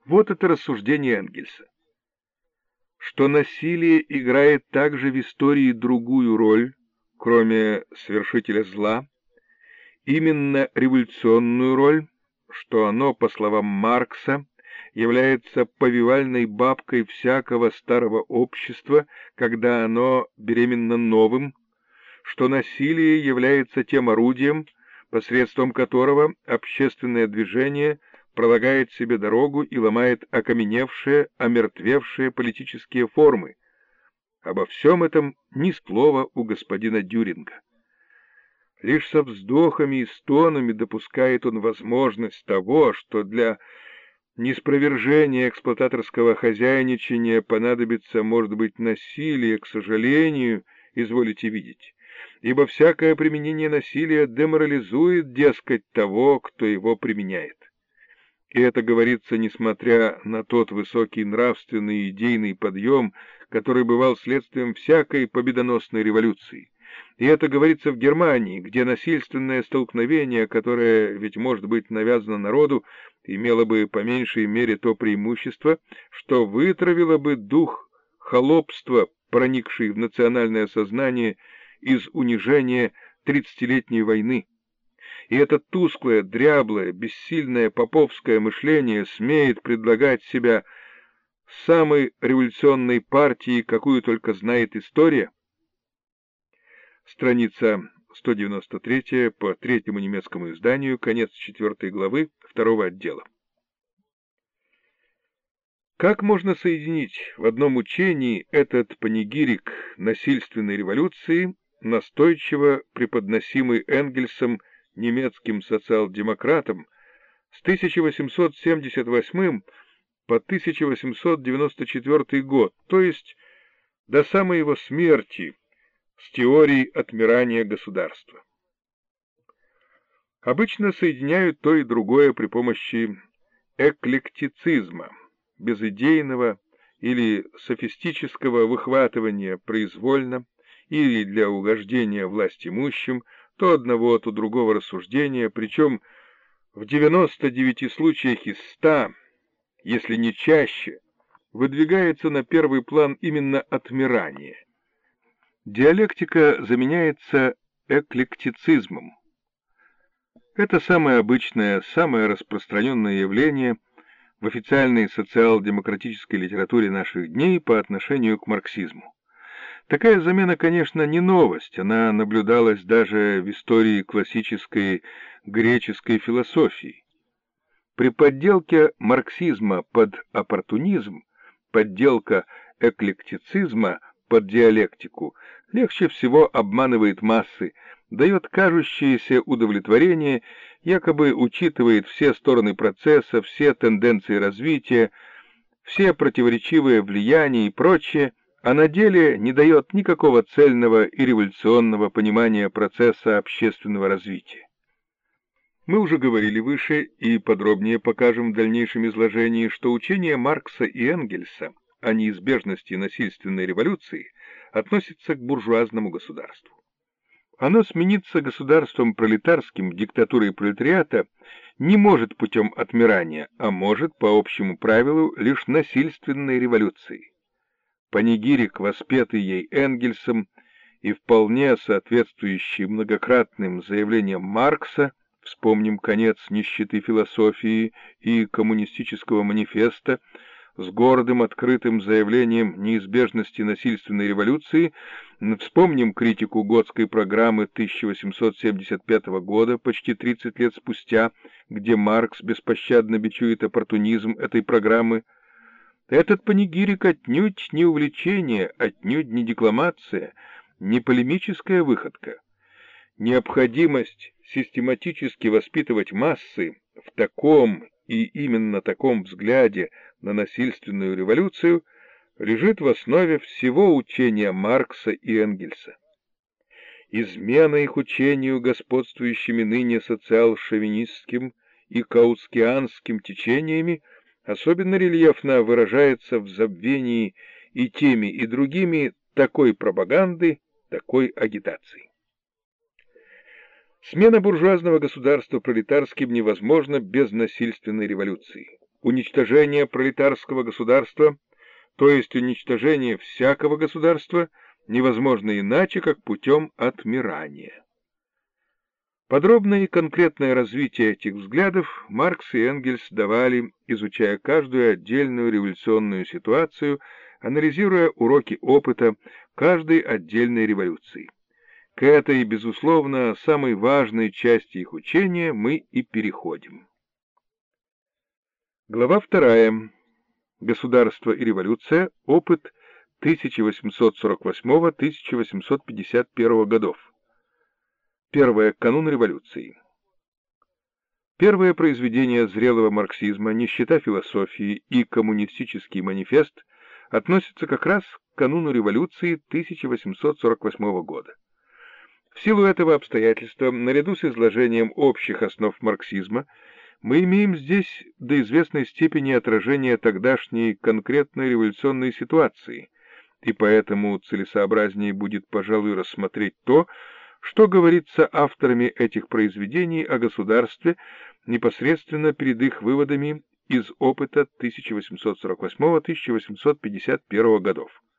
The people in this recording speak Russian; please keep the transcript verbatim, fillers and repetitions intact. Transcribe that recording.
Вот это рассуждение Энгельса, что насилие играет также в истории другую роль, кроме свершителя зла, именно революционную роль, что оно, по словам Маркса, является повивальной бабкой всякого старого общества, когда оно беременно новым, что насилие является тем орудием, посредством которого общественное движение пролагает себе дорогу и ломает окаменевшие, омертвевшие политические формы. Обо всем этом ни слова у господина Дюринга. Лишь со вздохами и стонами допускает он возможность того, что для неспровержения эксплуататорского хозяйничания понадобится, может быть, насилие, к сожалению, изволите видеть, ибо всякое применение насилия деморализует, дескать, того, кто его применяет. И это говорится, несмотря на тот высокий нравственный и идейный подъем, который бывал следствием всякой победоносной революции. И это говорится в Германии, где насильственное столкновение, которое, ведь может быть навязано народу, имело бы по меньшей мере то преимущество, что вытравило бы дух холопства, проникший в национальное сознание из унижения тридцатилетней войны. И это тусклое, дряблое, бессильное поповское мышление смеет предлагать себя самой революционной партии, какую только знает история. Страница сто девяносто три по третьему немецкому изданию, конец четвертой главы второго отдела. Как можно соединить в одном учении этот панигирик насильственной революции, настойчиво преподносимый Энгельсом немецким социал-демократом, с тысяча восемьсот семьдесят восьмым по тысяча восемьсот девяносто четвёртый год, то есть до самой его смерти, с теорией отмирания государства? Обычно соединяют то и другое при помощи эклектицизма, безидейного или софистического выхватывания произвольно или для угождения властимущим то одного, то другого рассуждения, причем в девяноста девяти случаях из ста, если не чаще, выдвигается на первый план именно отмирание. Диалектика заменяется эклектицизмом. Это самое обычное, самое распространенное явление в официальной социал-демократической литературе наших дней по отношению к марксизму. Такая замена, конечно, не новость, она наблюдалась даже в истории классической греческой философии. При подделке марксизма под оппортунизм, подделка эклектицизма под диалектику легче всего обманывает массы, дает кажущееся удовлетворение, якобы учитывает все стороны процесса, все тенденции развития, все противоречивые влияния и прочее, а на деле не дает никакого цельного и революционного понимания процесса общественного развития. Мы уже говорили выше и подробнее покажем в дальнейшем изложении, что учение Маркса и Энгельса о неизбежности насильственной революции относится к буржуазному государству. Оно смениться государством пролетарским, диктатурой пролетариата, не может путем отмирания, а может, по общему правилу, лишь насильственной революцией. Панигирик, воспетый ей Энгельсом и вполне соответствующий многократным заявлениям Маркса, вспомним конец нищеты философии и коммунистического манифеста, с гордым открытым заявлением неизбежности насильственной революции, вспомним критику Готской программы тысяча восемьсот семьдесят пятого года, почти тридцать лет спустя, где Маркс беспощадно бичует оппортунизм этой программы. Этот панигирик отнюдь не увлечение, отнюдь не декламация, не полемическая выходка. Необходимость систематически воспитывать массы в таком и именно таком взгляде на насильственную революцию лежит в основе всего учения Маркса и Энгельса. Измена их учению господствующими ныне социал-шовинистским и каутскианским течениями особенно рельефно выражается в забвении и теми, и другими такой пропаганды, такой агитации. Смена буржуазного государства пролетарским невозможна без насильственной революции. Уничтожение пролетарского государства, то есть уничтожение всякого государства, невозможно иначе, как путем отмирания. Подробное и конкретное развитие этих взглядов Маркс и Энгельс давали, изучая каждую отдельную революционную ситуацию, анализируя уроки опыта каждой отдельной революции. К этой, безусловно, самой важной части их учения мы и переходим. Глава вторая. Государство и революция. Опыт тысяча восемьсот сорок восьмого — тысяча восемьсот пятьдесят первого годов. Первое. Канун революции. Первое произведение зрелого марксизма, «Нищета философии» и «Коммунистический манифест» относятся как раз к кануну революции тысяча восемьсот сорок восьмого года. В силу этого обстоятельства, наряду с изложением общих основ марксизма, мы имеем здесь до известной степени отражение тогдашней конкретной революционной ситуации, и поэтому целесообразнее будет, пожалуй, рассмотреть то, что говорится авторами этих произведений о государстве непосредственно перед их выводами из опыта тысяча восемьсот сорок восьмого — тысяча восемьсот пятьдесят первого годов.